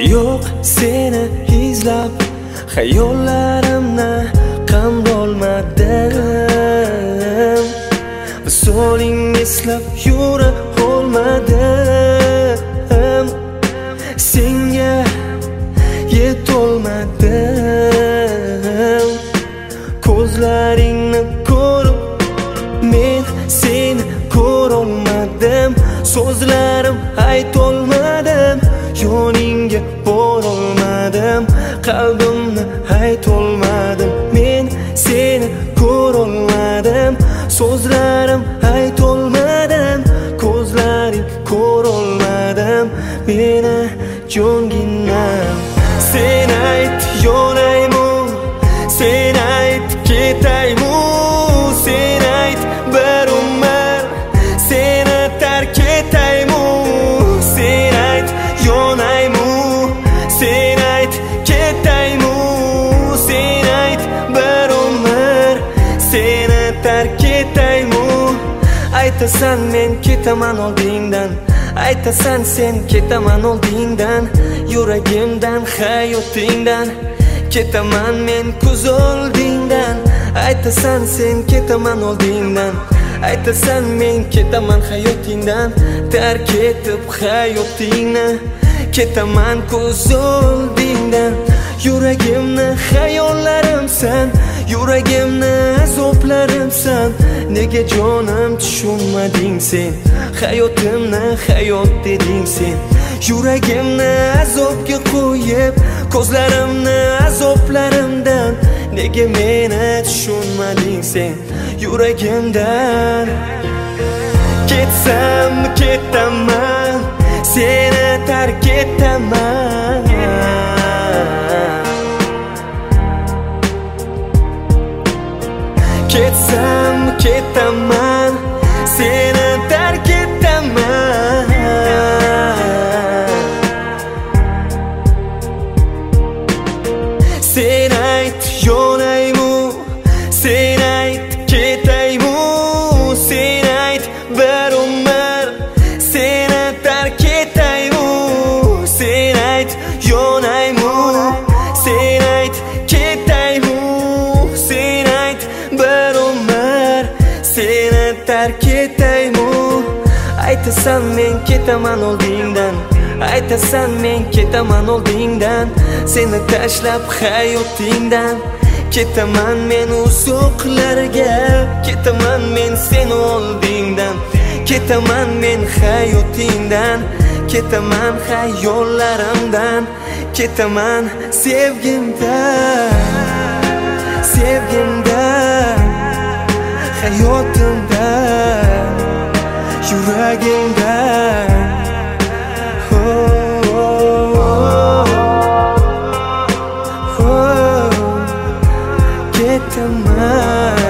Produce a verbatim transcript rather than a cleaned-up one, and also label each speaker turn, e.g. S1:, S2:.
S1: Yo'q seni izlab xayollarimni qamrolmadim. Visolingni eslab yura olmadim. Senga yetolmadim. Ko'zlaringni ko'rib men seni ko'rolmadim. So'zlarim aytolmadim, yoningga borolmadim. Qalbimni aytolmadim, men seni ko'rolmadim. So'zlarim aytolmadim, ko'zlaring ko'rolmadim meni jonginam. Sen ayt yonaymu, sen ayt ketaymu, sen ayt bir umr seni tark etaymu. Sen ayt yonaymu, sen ayt ketaymu, sen ayt bir umr seni tark etaymu. Aytasan men ketaman oldingdan, aytasan sen ketaman oldingdan, yuragimdan hayotingdan ketaman men ko'z oldingdan. Aytasan sen ketaman oldingdan, aytasan men ketaman hayotingdan, tark etib hayotingni ketaman ko'z oldingdan. Yuragimni xayollarimsan, yuragimni azoplarimsan. Nega jonim tushunmading sen, hayotimni hayot deding sen. Yuragimni azobga qo'yib, ko'zlarimni azoblarimdan. Nega meni tushunmading sen yuragimdan. Ketsam ketaman, seni tark etaman. Ketsam ketaman, seni tark etaman. Sen ayt yonaymu, sen ayt ketaymu, sen ayt bir umr seni tark etaymu. Sen ayt yonaymu, sen ayt ketaymu, sen ayt bir umr seni tark etaymu. Aytasan men ketaman oldingdan, aytasan men ketaman oldingdan, seni tashlab hayotingdan. Ketaman men uzoqlarga, ketaman men seni oldingdan, ketaman men hayotingdan, ketaman xayollarimdan, ketaman sevgimdan, sevgimdan, hayotimdan, yuragimdan. Oh, oh, oh, oh, ketaman.